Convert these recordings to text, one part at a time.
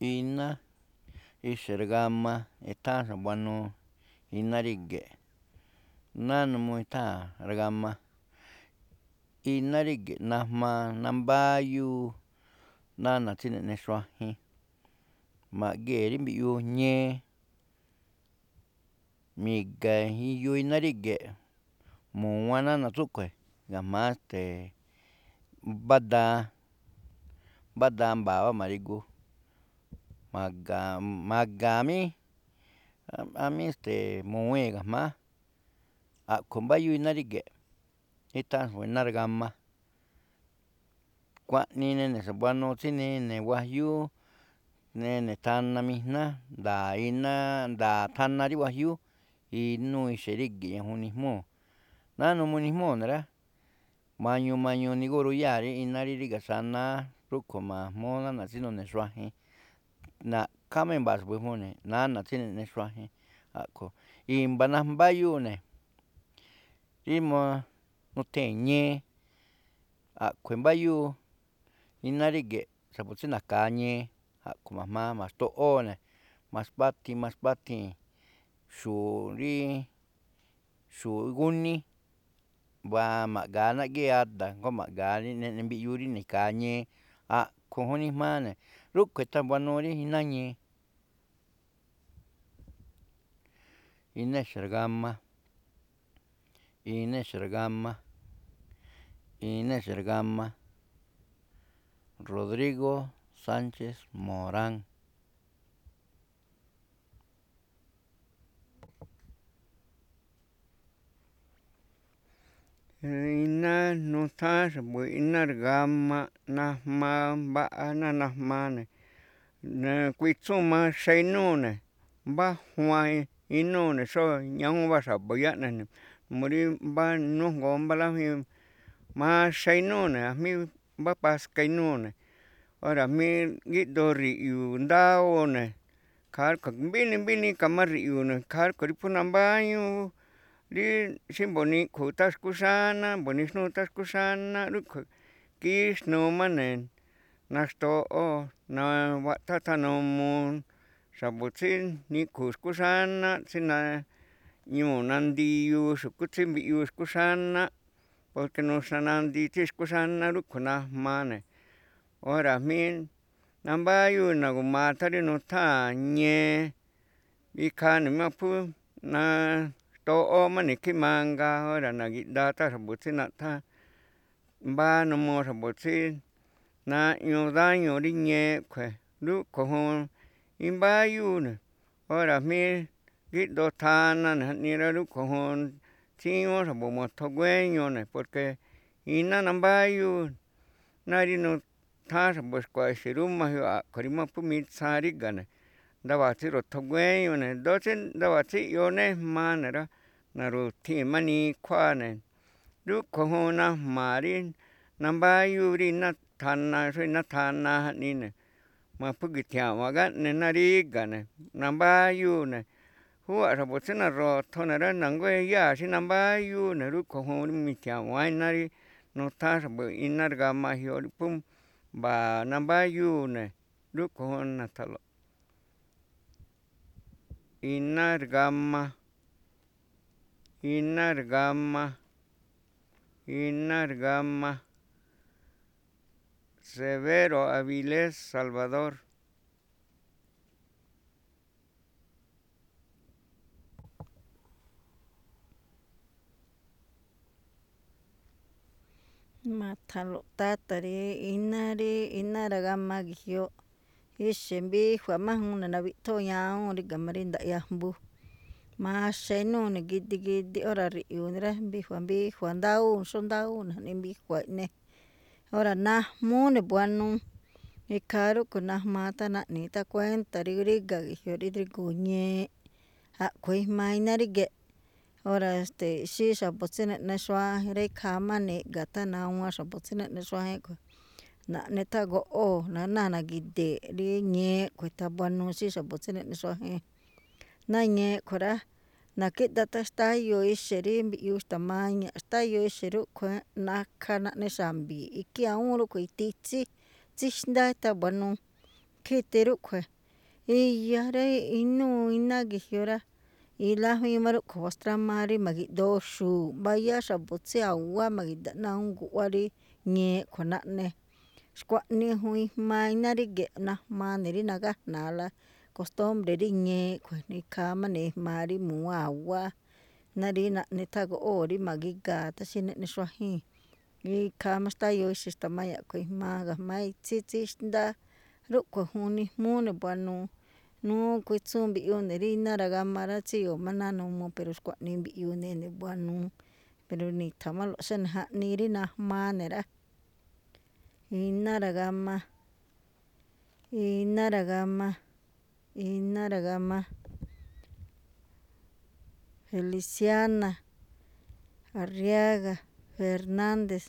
Iná ixe̱ rigama itháán xa̱bu̱ buanuu iná ríge̱ꞌ, náá n uu i̱tháa̱n rigama iná ríge̱ꞌ najmaa nambáyúu nána̱ tsí neꞌne xuajen ma̱ꞌgee̱ rí mbiꞌyuu ñee mi̱ga̱ iyoo iná ríge̱ꞌ mu̱wan nána̱ tsúꞌkhue̱ ga̱jma̱á mbá daan mba̱a̱ wáa ma̱rigu ma̱ga̱a̱n jamí mu̱wii̱n ga̱jma̱á a̱ꞌkhuo̱ mbáyúu iná ríge̱ꞌ itháán xa̱bu̱ iná rigama. Xkuaꞌnii nene̱ xa̱bu̱ buanuu tsí nene̱ wajiúú nene̱ thana mijná nda̱a̱ thana rí wajiúú inúu ixe̱ ríge̱ꞌ ñajuun nijmúu̱, náá n uu nijmúu̱ ne̱ rá, mañuu mañuu nigóo̱ruyáa̱ rí iná rí ríga̱ xanáá rúꞌkhue̱n ma̱jmúú nána̱ tsí nune̱ xuajen ra̱ꞌkhá má i̱mba̱a̱ xa̱bu̱ ejúún ne̱ nána̱ tsí neꞌne xuajen a̱ꞌkhuo̱ i̱mba̱ najmbáyúu ne̱ rí nuthee̱n ñee a̱ꞌkhue̱n mbáyúu iná ríge̱ꞌ xa̱bu̱ tsí na̱ka̱a ñee a̱ꞌkhuo̱ ma̱jmaaꞌ ma̱xtoꞌóo ne̱ maxpátiin xu̱u̱ꞌ gúní ma̱ꞌga̱a̱ naꞌgíi ada̱ jngó ma̱ꞌga̱a̱ rí neꞌne mbiꞌyuu rí ni̱ka̱a ñee a̱ꞌkhuo̱ juun nijmaa ne̱ rúꞌkhue̱n etháán buanuu rí iná ñee. Iná ixe̱ rigama, iná ixe̱ rigama, iná ixe̱ rigama Rodrigo Sánchez Morán. Iná nutháán xa̱bu̱ iná rigama najmaa mbaꞌa ná najmaa ne̱ kuitsúun maxa inúu ne̱ mbájuan inúu ne̱ xóo ñawún wáa xa̱bo̱ iyáꞌne ne̱ mu rí mbá nújngoo mbá lájwíin maxa inúu ne̱ jamí mbá paska inúu ne̱ óra̱ mí gíꞌdoo ri̱ꞌyu̱u̱ ndáwóo ne̱ ikhaa rúꞌkhue̱n mbíni mbíni ka̱ má ri̱ꞌyu̱u̱ ne̱ ikhaa rúꞌkhue̱n rí phú nambáñúú rí xí mbo̱ nikhu̱u̱ taxkú xáná mbo̱ nixnúu taxkú xáná rúꞌkhue̱n kíxnuu má ne̱ naxtoꞌóo nawaꞌthá tháan numuu xa̱bo̱ tsí nikhu̱u̱ xkú xáná tsí ñuu̱ nandiyuu xu̱kú tsí mbiꞌyuu xkú xáná porque nuxna nandi tsí xkú xáná rúꞌkhue̱n najmaa ne̱. Óra̱ mí nambáyúu na̱gu̱maa tháan rí nutháa̱n ñee ikhaa ne̱ má phú naxtoꞌóó má ne̱ khín mangaa óra̱ na̱gi̱ꞌdaa tháan xa̱bo̱ tsí naꞌthán mbáá n uu xa̱bo̱ tsí naꞌñuu dáñuu rí ñee khue̱n rúꞌkhue̱n juun imbáyúu ne̱ óra̱ mí gíꞌdoo thana ne̱ jaꞌnii rá rúꞌkhue̱n juun tsíñúú xa̱bo̱ mo̱thon guéño ne̱ porque iná nambáyúu ná rí nutháán xa̱bo̱ xkua̱ꞌ ixe̱ rúma geo̱ a̱ꞌkhue̱n rí má phú mitsaan ríga̱ ne̱ ndava̱a̱ tsíru̱thon guéño ne̱ ndóó tsí ndava̱ꞌ tsíꞌyoo néjmaa ne̱ rá naru̱thii̱n má nikhuáa ne̱ rúꞌkhue̱n juun najma̱a̱ rí nambáyúu rí iná thana xó iná thana jaꞌnii ne̱ ma̱phúgi̱ti̱a̱wa̱nꞌ gáꞌne ná ríga̱ ne̱ nambáyúu ne̱ júwa̱ꞌ xa̱bo̱ tsí na̱ro̱thon ne̱ rá na̱nguá iyáa̱ xí nambáyúu ne̱ rúꞌkhue̱n juun rí mi̱tia̱wa̱án iná rí nutháán xa̱bo̱ iná rigama geoꞌ rí phú mba̱a̱ nambáyúu ne̱ rúꞌkhue̱n juun na̱tha̱nlo̱ꞌ iná rigama, iná rigama, iná rigama Severo Avilés Salvador. Ma̱tha̱nlo̱ꞌ táta̱ rí iná rigama ge̱jyoꞌ ixe̱ mbíjua̱ májúun ne̱ nawiꞌthóo ñawúun ríga̱ má rí ndaꞌya jmbu maxa inúu ne̱ gidi gidi óra̱ riꞌyu̱u̱ ne̱ rá mbíjua̱ mbíjua̱ ndáwúu̱n xó ndáwúu̱n ne̱ jaꞌnii mbíjua̱ eꞌne óra̱ najmúú ne̱ buanuu ikhaa rúꞌkhue̱n najmaa tháan naꞌni̱i̱ tháan kuénta̱ rí ríga̱ ge̱jyoꞌ rí drígu̱u̱ ñee a̱ꞌkhue̱n ijmaa iná ríge̱ꞌ. Óra̱ xí xa̱bo̱ tsí neꞌne xuajen rá ikhaa má niꞌga̱ tháan nawaan xa̱bo̱ tsí neꞌne xuajen a̱ꞌkhue̱n naꞌne tháan goꞌwóo̱ náa na̱gi̱dee̱ꞌ rí ñee a̱ꞌkhue̱n ithan buanuu xí xa̱bo̱ tsí neꞌne xuajen náa ñee a̱ꞌkhue̱n rá. Na̱gíꞌda tháan xtáyoo ixe̱ rí mbiꞌyuu xta̱mañaꞌ xtáyoo ixe̱ rúꞌkhue̱n nakha naꞌne xa̱mbi̱i̱ ikhín awúún rúꞌkhue̱n ititsí tsíxndá ithan buanuu kiti rúꞌkhue̱n iya rá inúu iná ge̱jioꞌ rá, lájwíin má rúꞌkhue̱n wastramaa rí ma̱gi̱ꞌdoo xu̱u̱ꞌ mbayá xa̱bo̱ tsí a̱wá ma̱gi̱ꞌda̱ꞌ ná awúun guꞌwá rí ñee a̱ꞌkhue̱n naꞌne, xkuaꞌnii juun ijmaa iná ríge̱ꞌ najmaa ne̱ rí nagájna̱a̱la kostómbre rí ñee a̱ꞌkhue̱n, ikhaa má ne̱ ejmaa rí mu̱waa̱ a̱wá ná rí naꞌne tháan goꞌwóo̱ rí ma̱gigaa̱ tá xí neꞌne xuajíi̱n, ikhaa má xtáyoo ixe̱ xta̱máña a̱ꞌkhue̱n ijmaa ga̱jma̱á itsí tsí xndá, rúꞌkhue̱n juun nijmúú ne̱ buanuu, núú kuitsúun mbiꞌyuu ne̱ rí iná ragama rá, tsíyoo má ná numuu pero xkuaꞌnii mbiꞌyuu ne̱ ne̱ buanuu, pero ni̱tha̱nmálo̱ꞌ xáne jaꞌnii rí najmaa ne̱ rá. Iná ragama, iná ragama, iná ragama, Feliciana Arriaga Fernández.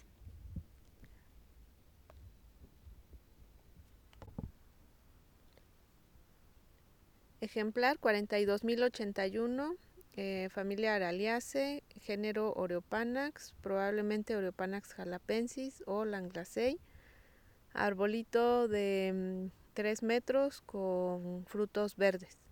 Ejemplar 42081, familia Araliaceae, género Oreopanax, probablemente Oreopanax jalapensis o Langlacei. Arbolito de 3 metros con frutos verdes.